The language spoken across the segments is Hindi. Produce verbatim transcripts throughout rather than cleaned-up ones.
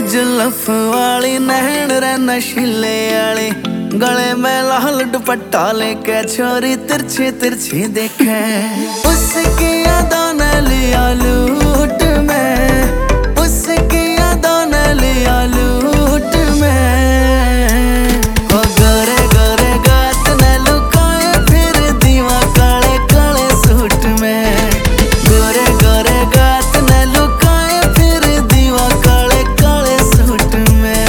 जुल्फ वाली नैन रे नशीले वाली गले में लाल दुपट्टा लेके छोरी तिरछी तिरछी देखे उसकी यादों ने लिया लूट में, उसकी यादों ने लिया लूट में। ओ गोरे गोरे गात ने लुकाए फिर दीवा काले काले सूट में, गोरे गोरे गात ने लुकाए फिर दीवा काले काले सूट में।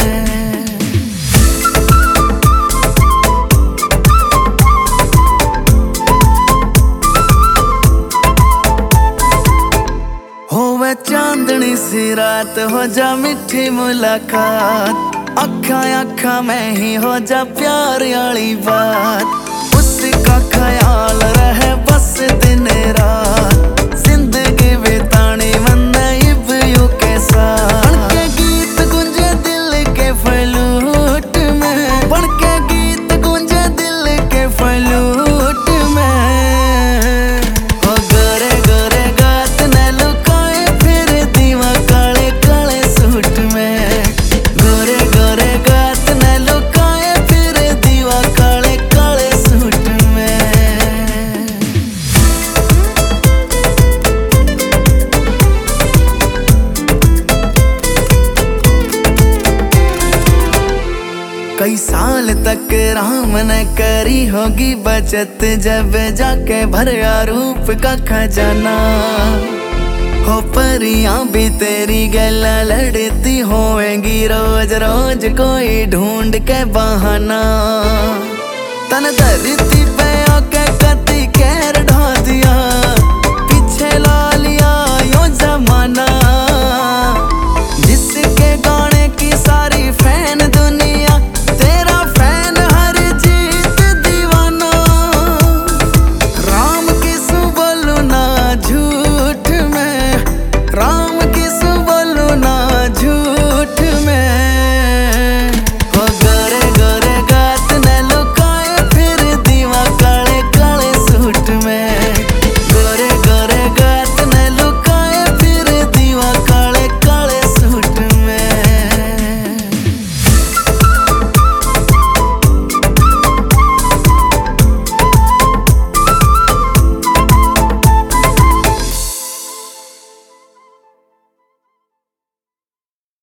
होवे चांदनी सी रात हो जा मिठी मुलाकात, अखा अखा में ही हो जा प्यार वाली बात। उसका ख्याल रहे बस दिन रात, जिंदगी बितानी मन इब यू के साथ। बन के गीत गूंजे दिल के फलूट में, बन के गीत गूंजे दिल के फलूट में। ओ गोरे गोरे गात ने लुकाए फिर दीवा काले काले सूट में, गोरे गोरे गात ने लुकाए फिर दीवा काले काले सूट में। कई साल तक राम ने करी होगी बचत, जब जाके भरया रूप का खजाना। हो परियां भी तेरी गला लड़ती होएंगी रोज रोज कोई ढूंढ के बहाना। तन धरती पे आके कती कैर ढा दिया